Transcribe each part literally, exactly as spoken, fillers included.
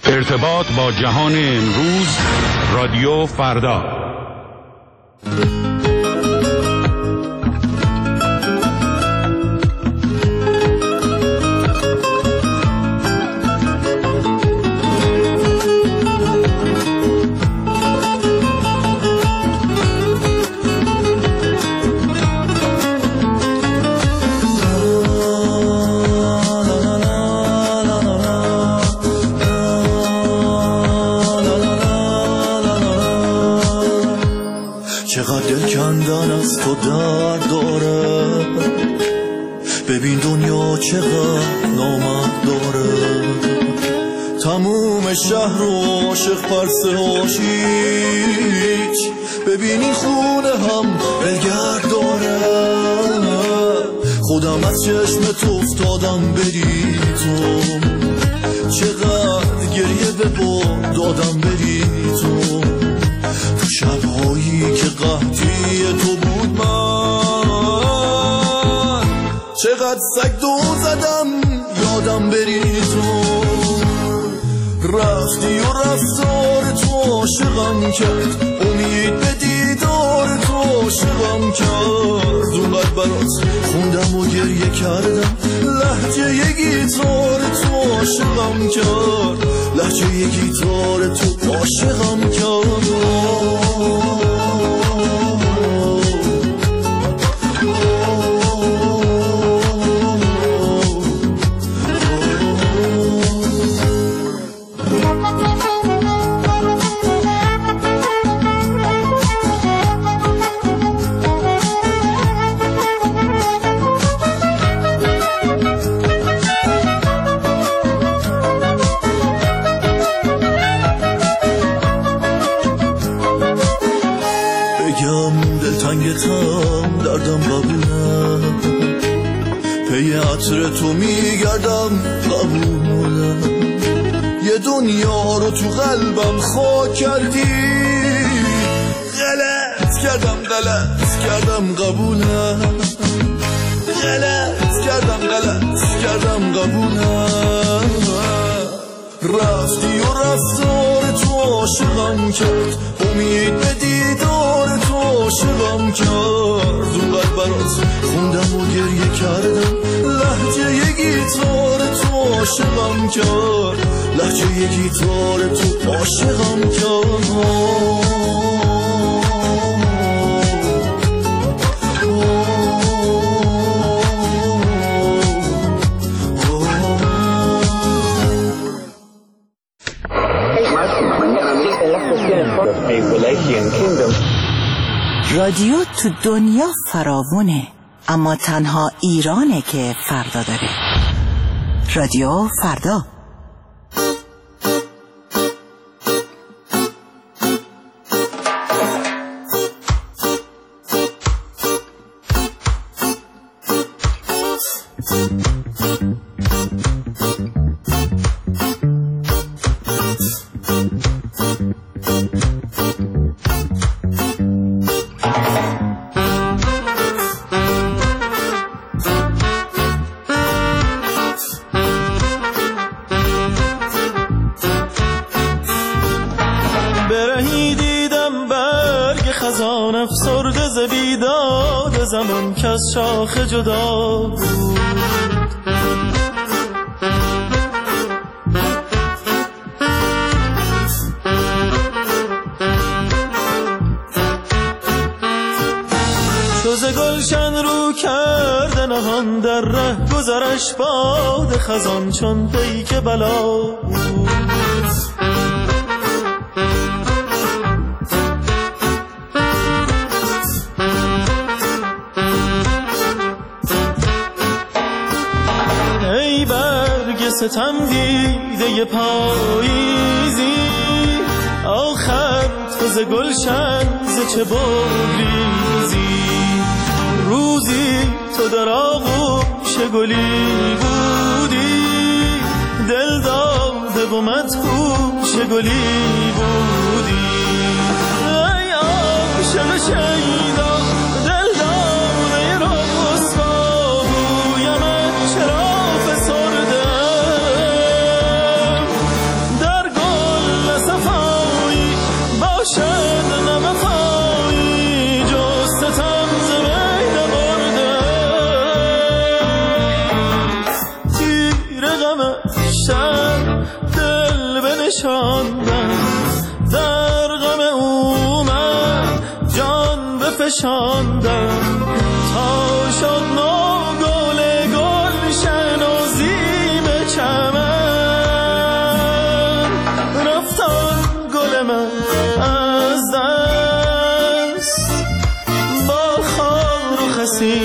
ارتباط با جهان امروز، رادیو فردا. چقدر دل کندن از تو درد داره، ببین دنیا چقدر نامرد داره. تموم شهر و عاشق پرسه هاشیچ، ببین این خونه هم بلگرد داره. خودم از چشم تو افتادم بری تو، چقدر گریه به باد دادم بری تو. تو شبهایی که قحطی تو بود من، چقدر سگ دو زدم یادم بری تو. رفتی و رفتار تو عاشقم کرد، امید به دیدار تو عاشقم کرد. اونقدر برات خوندم و گریه کردم، لهجه یه گیتار تو عاشقم کرد، لهجه یه گیتار تو عاشقم کرد. دلتنگتم دردم قبوله، پی عطر تو میگردم قبوله. یه دنیا رو تو قلبم خاک کردی، غلط کردم غلط کردم قبوله. غلط کردم غلط کردم قبوله. رفتی و رفتار تو عاشقم کرد، امید به دیدار تو عاشقم کرد. اونقدر برات خوندم و گریه کردم، لهجه یه گیتار تو عاشقم کرد، لهجه یه گیتار تو عاشقم کرد. رادیو تو دنیا فراوونه، اما تنها ایرانه که فردا داره. رادیو فردا. زمان که از شاخ جدا بود، چوز گلشن رو کرده نهان در ره گذرش باد خزان، چون پیک بلا بود. ستم دیده پاییزی، آخر تو ز گلشن ز چه بگریزی. روزی تو در آغوش گلی بودی، دل داده و مدهوش گلی بودی. ای عاشق شیدا دل داده رسوا، گویمت چرا فسرده در گل بیشتر دل بنشاندم، در غم او من جان بفشاندم، تا شد نو گل گلشن و زیب چمن، رفتان گل من از دست، با خار و خسی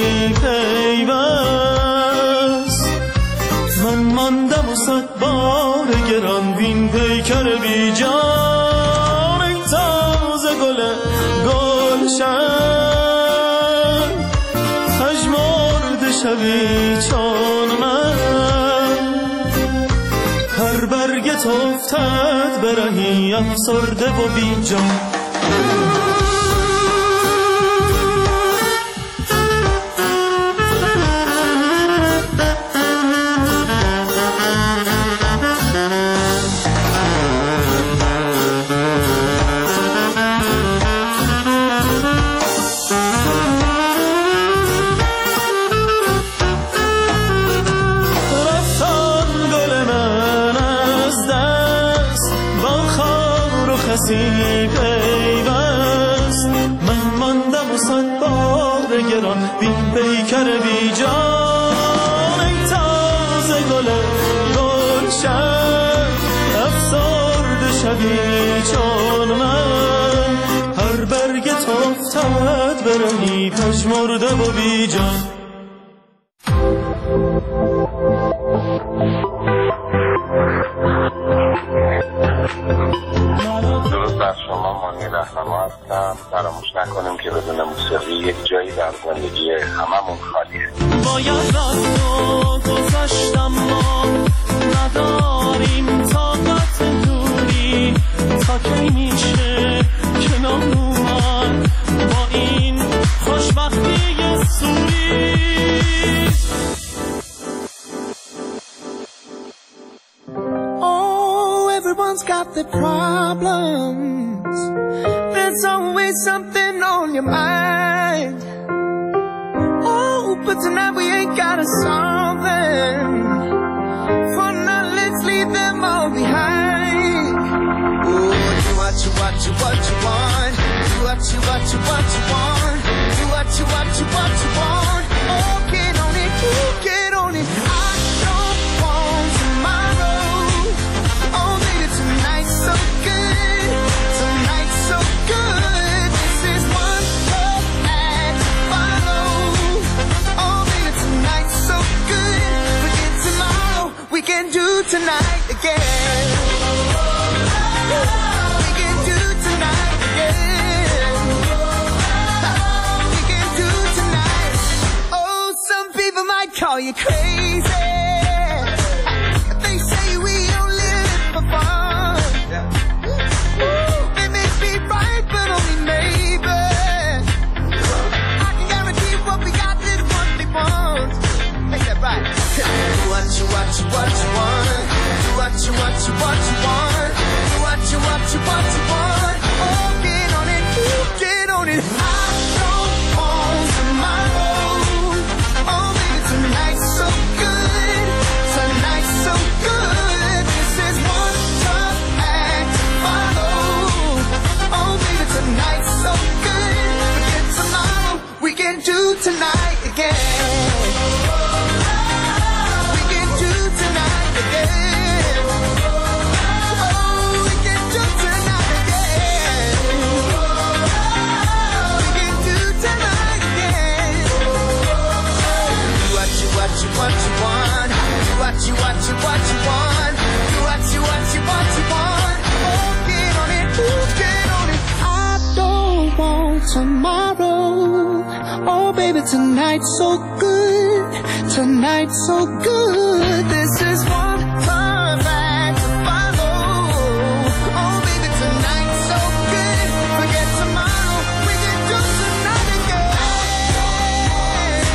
پیوست، من ماندم و صد بار گران بین پیکر بی جان، ای تازه گل گلشن، پژمرده شبی چون من، هر برگت افتد برهی افسرده و بی جان. پیوست من ماندم و صد بار گران بین پیکر بی جان، ای تازه گل گلشن، افسرده شبی چون من، هر برگت افتد برهی پژمرده و بی جان. فراموش نکنیم که بدون موسیقی یک جایی در زندگی هممون خالیه. باید رفت و گذشتم ما نداریم طاقت دوری، تا کی میشه کنار اومد با این خوشبختی سوری. Oh, everyone's got their problems. There's always something on your mind. Oh, but tonight we ain't gotta solve them. For now, let's leave them all behind. Oh, do what you, what you, what you want. Do what you, what you, what you want. Do what you, what you, what you want. Oh, get on it, oh, get on it. I don't want tomorrow. Oh, baby, tonight's so good. Tonight's so good. This is one love act to follow. Oh, baby, tonight's so good. Forget tomorrow. We can do tonight again. We can do tonight again. We can do tonight. Oh, some people might call you crazy. They say we only live for fun. They may be right, but only maybe. I can guarantee what we got is what they want. Make that right. Do what you, what you, what you want. Do what you, what you, what you want. Do what you, what you, what you want. Oh, get on it, get on it. I don't want tomorrow. Oh, baby, tonight's so good. Tonight's so good. This is one tough act to follow. Oh, baby, tonight's so good. Forget tomorrow. We can do tonight again. We can do tonight again. Oh, we can do tonight again. We can do tonight again. Do what you, what you, what you want. Do what you, what you, what you want. Do what you, what you, what you want. Oh, get on it, get on it. I don't want tomorrow. Oh, baby, tonight's so good. Tonight's so good. This is one time back to follow. Oh, baby, tonight's so good. Forget tomorrow. We can do tonight again.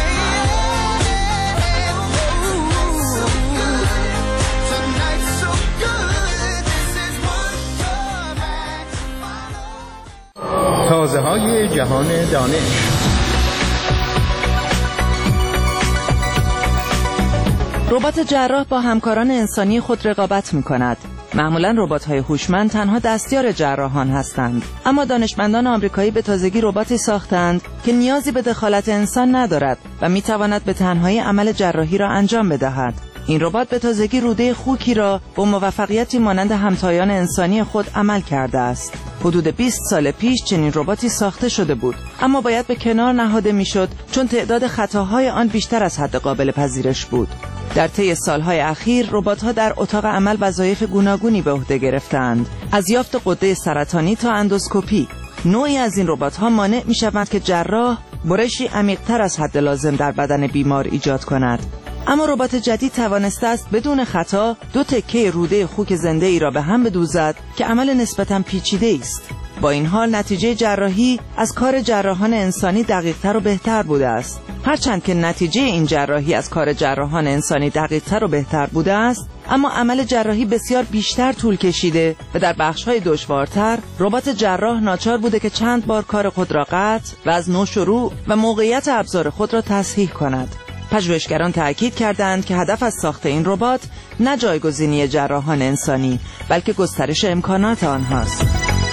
Tonight's so good. This is one time back to follow. تازه های جهان دانش. ربات جراح با همکاران انسانی خود رقابت می‌کند. معمولاً ربات‌های هوشمند تنها دستیار جراحان هستند، اما دانشمندان آمریکایی به تازگی رباتی ساختند که نیازی به دخالت انسان ندارد و می‌تواند به تنهایی عمل جراحی را انجام بدهد. این ربات به تازگی روده خوکی را با موفقیتی مانند همتایان انسانی خود عمل کرده است. حدود بیست سال پیش چنین رباتی ساخته شده بود، اما باید به کنار نهاده میشد چون تعداد خطاهای آن بیشتر از حد قابل پذیرش بود. در طی سالهای اخیر ربات‌ها در اتاق عمل وظایف گوناگونی به عهده گرفتند، از یافت غده سرطانی تا اندوسکوپی. نوعی از این ربات‌ها مانع می‌شوند که جراح برشی عمیق‌تر از حد لازم در بدن بیمار ایجاد کند. اما ربات جدید توانسته است بدون خطا دو تکه روده خوک زنده ای را به هم بدوزد که عمل نسبتاً پیچیده است. با این حال نتیجه جراحی از کار جراحان انسانی دقیق‌تر و بهتر بوده است. هرچند که نتیجه این جراحی از کار جراحان انسانی دقیق‌تر و بهتر بوده است، اما عمل جراحی بسیار بیشتر طول کشیده و در بخش‌های دشوارتر ربات جراح ناچار بوده که چند بار کار خود را قطع و از نو شروع و موقعیت ابزار خود را تصحیح کند. پژوهشگران تأکید کردند که هدف از ساخت این ربات نه جایگزینی جراحان انسانی، بلکه گسترش امکانات آنهاست.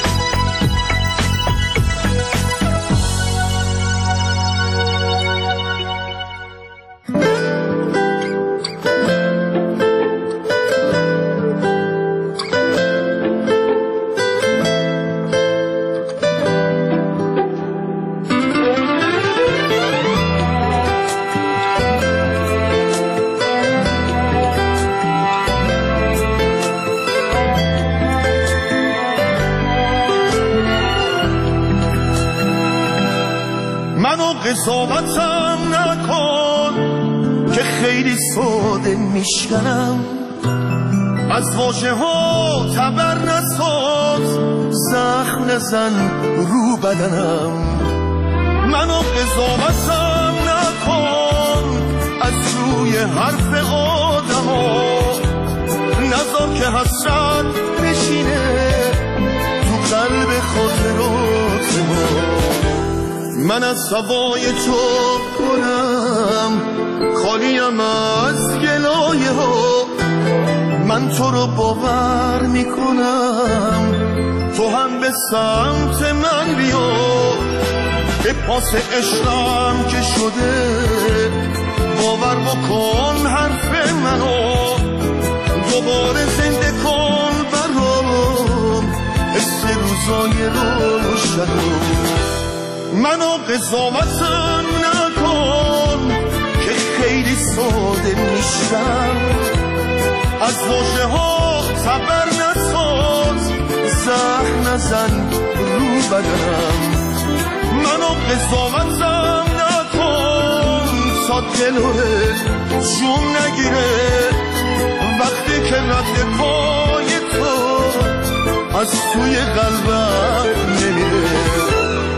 قضاوتم نکن که خیلی ساده میشکنم، از واژه ها تبر نساز، زخم نزن رو بدنم. منو قضاوتم نکن از روی حرف آدم ها، نذار که حسرت بشینه تو قلب خاطرات ما. من از هوای تو کنم خالیم از گلایه ها، من تو رو باور میکنم، تو هم به سمت من بیا، به پاس عشقم که شده باور بکن حرف منو، دوباره زنده کن برام حس روزای روشنو. منو قضاوتم نکن که خیلی ساده میشم، از واژه ها تبر نساز، زخم نزن رو بدنم. منو قضاوتم نکن تا دلوره جون نگیره وقتی که رد پای تو از توی قلبم نمیره.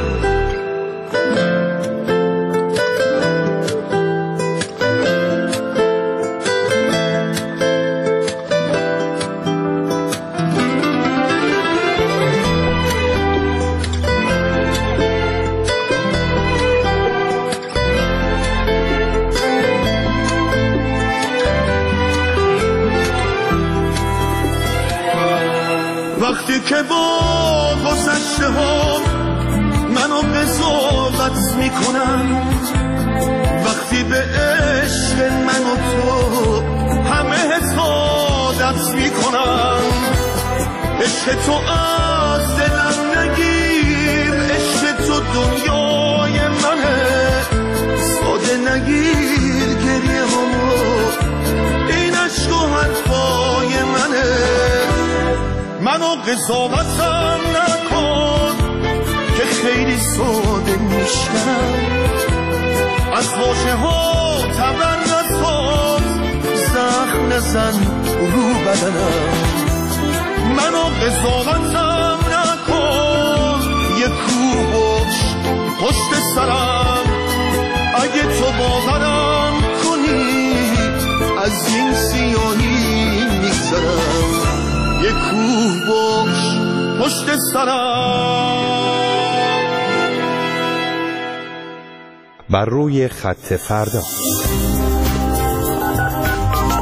وقتی که با گذشته ها منو قضاوت میکنن، وقتی به عشق من و تو همه حسادت میکنن، عشق تو از دلم نگیر، عشق تو دنیای منه، ساده نگیر گریه همو، این عشق و حرفای منه. منو قضاوتم نکن که خیلی ساده میشم، از واژه ها تبر نساز، زخم نزن رو بدنم. منو قضاوتم نکن یه کوه باش پشت سرم، اگه تو باورم کنی از این سیاهی میگذرم. یه کوه باش پشت سرم. بر روی خط فردا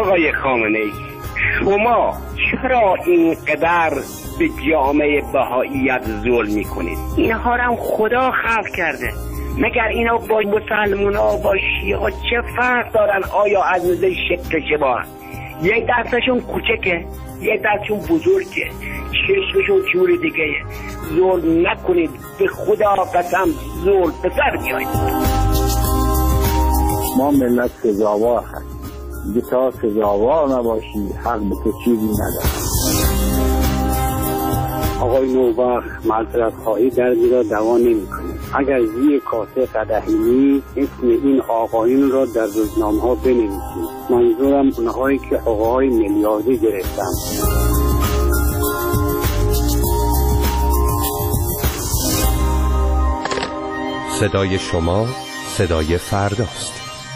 آقای خامنه‌ای، شما چرا اینقدر به جامعه بهائیت ظلم میکنید؟ اینها رو هم خدا خلق کرده. مگر اینا با مسلمان ها با شیعه ها چه فرق دارن؟ آیا از نظر شکل شباه؟ یک دستشون کوچکه، یک دستشون بزرگه، چشمشون جور دیگه. ظلم نکنید، به خدا قسم ظلم به سر میایید. ما ملت سزاوار هست، دیگه تا سزاوار نباشی حق به تو چیزی نداره. آقای نوبخت معذرت خواهی دردی را دوا نمی کنه. اگر زیر کاسه قدحی نیست اسم این آقایون را در روزنامه ها بنویسید. منظورم اونهایی که حقوقهای میلیاردی گرفتن. صدای شما صدای فرداست.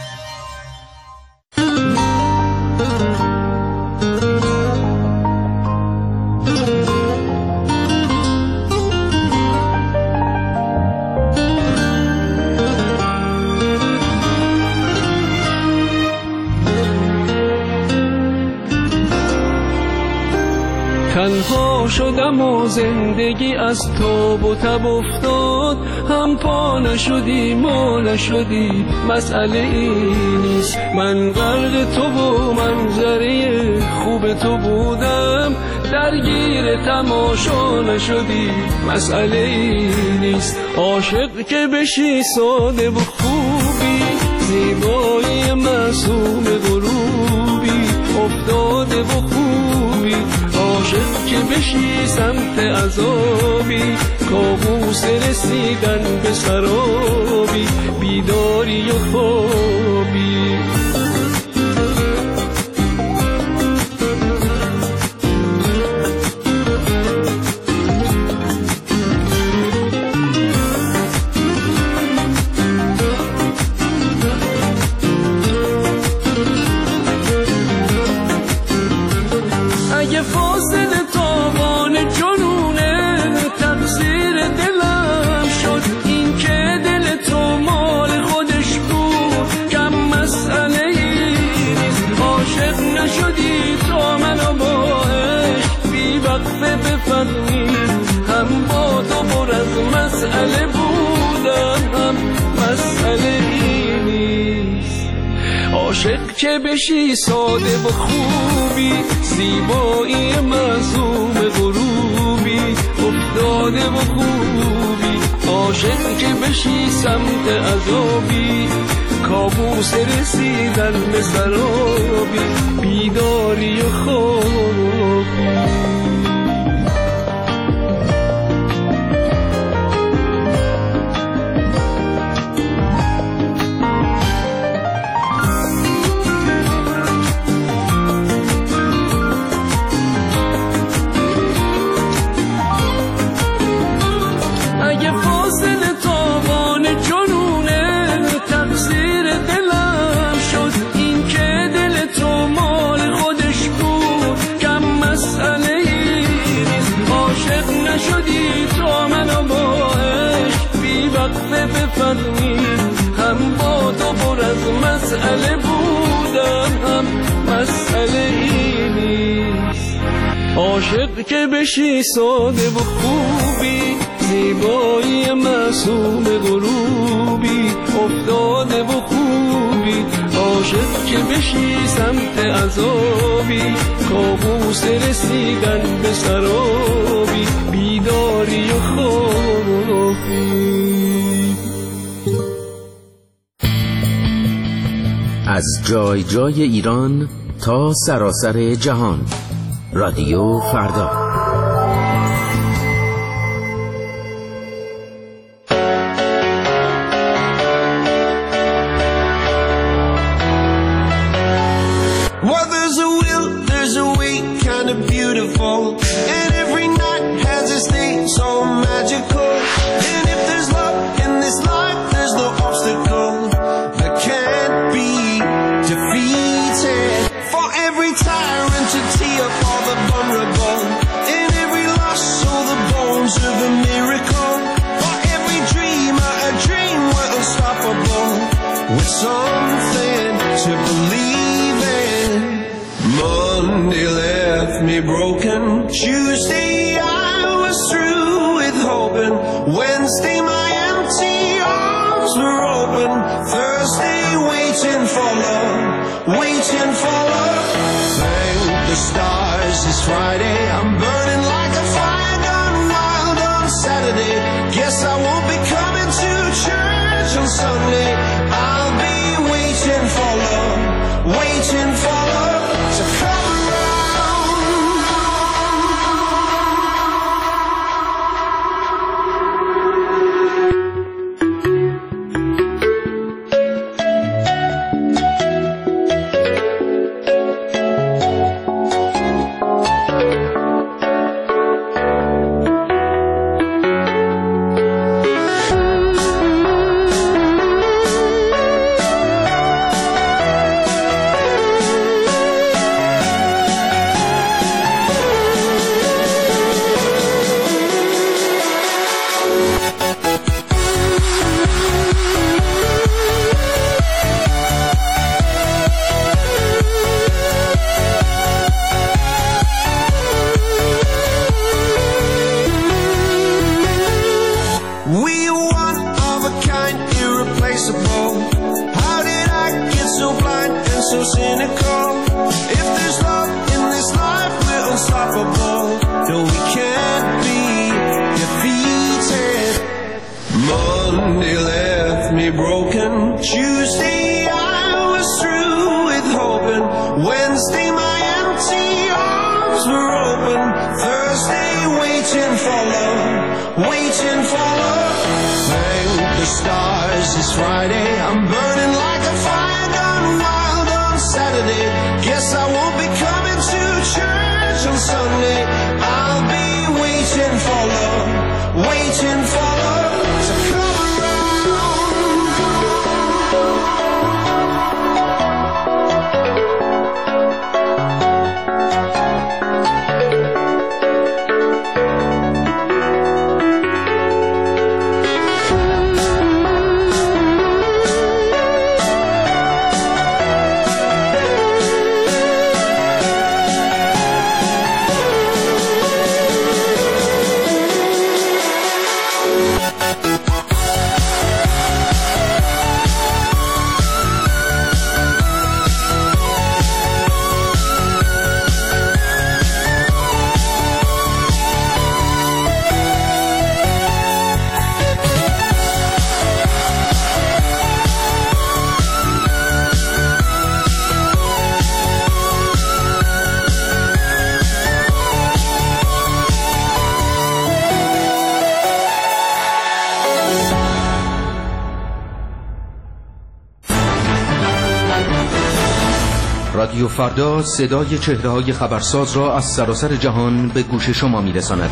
تنها شدم و زندگی از تاب و تب افتاد، هم پا نشدی ما نشدی مسئله ای نیست. من غرق تو و منظره خوب تو بودم، درگیر تماشا نشدی مسئله ای نیست. عاشق که بشی ساده و خوبی، زیبایی معصوم غروبی افتاده و خوبی. عاشق که بشی سمت عذابی، کابوس رسیدن به سرابی، بیداری و خوابی. هم با تو پر از مسئله بودم، هم مسئله ای نیست. عاشق که بشی ساده و خوبی، زیبایی معصوم غروبی افتاده و خوبی. عاشق که بشی سمت عذابی، کابوس رسیدن به سرابی، بیداری و خوابی. هم با تو پر از مسئله بودم، هم مسئله ای نیست. عاشق که بشی ساده و خوبی، زیبایی معصوم غروبی افتاده و خوبی. عاشق که بشی سمت عذابی، کابوس رسیدن به سرابی، بیداری و خوابی. از جای جای ایران تا سراسر جهان، رادیو فردا. Well, there's a will, there's a way, kind of beautiful, and every night has its day so magical. And if there's love in this life, there's no obstacle that can't be defeated. For every tyrant to tee up all the vulnerable, in every loss all the bones of a miracle. For every dreamer a dream we're unstoppable, with something to believe in. me broken. Tuesday I was through with hoping. Wednesday my empty arms were open. Thursday waiting for love, waiting for love. Thank the stars it's Friday. I'm burning like a fire gone wild on Saturday. Guess I won't be coming to church on Sunday. I'll be waiting for love, waiting for love to come around. رادیو فردا صدای چهره‌های خبرساز را از سراسر جهان به گوش شما می‌رساند.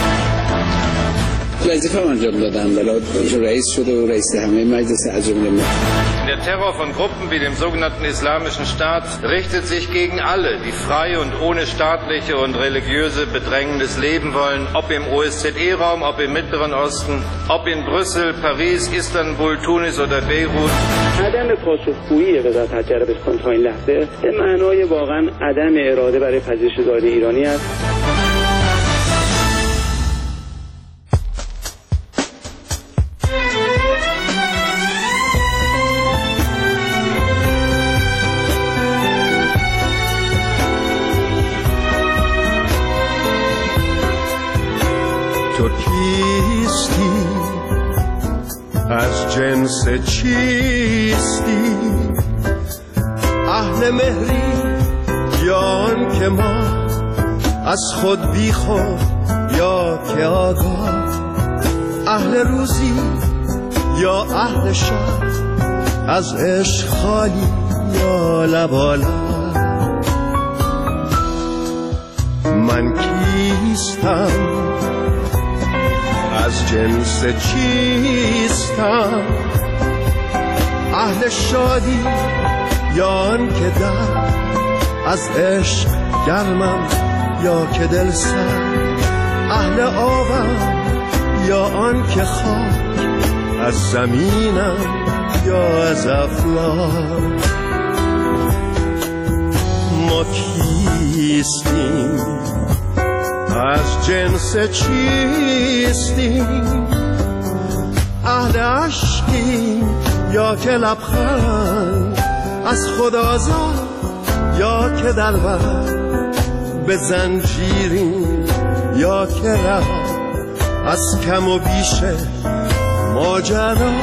وظیفه انجام دادم، بلا رئیس شده و رئیس همه مجلس عجم ملت. Der Terror von Gruppen wie dem sogenannten Islamischen Staat richtet sich gegen alle, die frei und ohne staatliche und religiöse Bedrängnis leben wollen, ob im O S Z E-Raum, ob im Mittleren Osten, ob in Brüssel, Paris, Istanbul, Tunis oder Beirut. عدم پاسخگویی وزارت حج عربستان تا این لحظه به معنای واقعا عدم اراده برای پذیرش زائرین ایرانی است. تو کیستی؟ از جنس چیستی؟ اهل مهری یا آن که ما از خود بی خود یا که آگاه، اهل روزی یا اهل شب، از عشق خالی یا لبالا. من کیستم؟ از جنس چیستم؟ اهل شادی یا آن که در از عشق گرمم یا که دل سر، اهل آبم یا آن که خاک از زمینم یا از افلاک. ما کیستیم؟ جنس چیستیم؟ اهل عشقیم یا که لبخند از خدازاد، یا که دلبر به زنجیریم، یا که ره از کم و بیش ماجرا.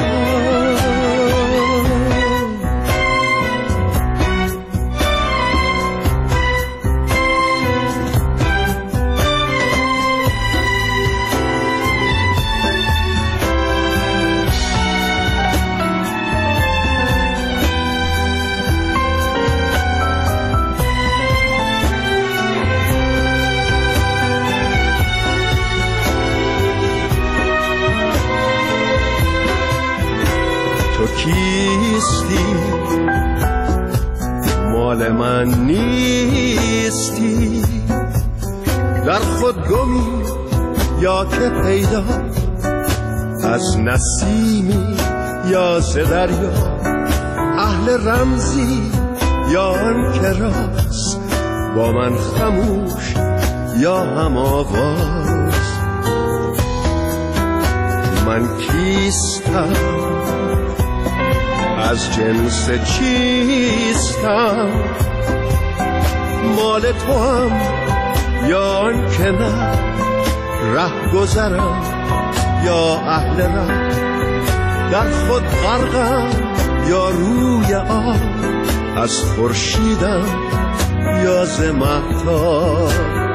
تو کیستی؟ مال من نیستی؟ در خود گمی یا که پیدا؟ از نسیمی یا ز دریا؟ اهل رمزی یا آن که راست با من خموش یا هم آواز؟ من کیستم؟ از جنس چیستم؟ مال تو هم یا آن که نه؟ ره گذرم یا اهل ره؟ در خود غرقم یا روی آب؟ از خورشیدم یا ز مهتاب؟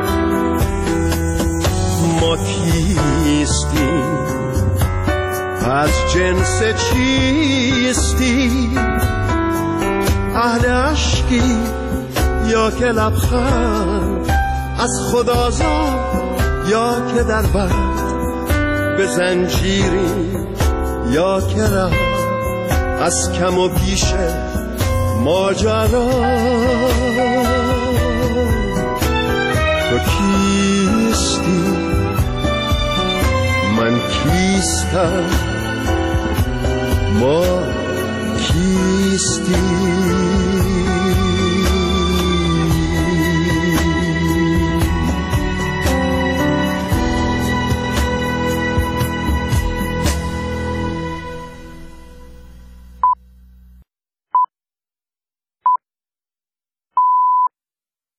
ما کیستیم؟ از جنس چیستی؟ اهل عشقی یا که لبخند از خدازاد، یا که در بند به زنجیری، یا که ره از کم و بیش ماجرا. تو کیستی؟ من کیستم؟ ما کیستی؟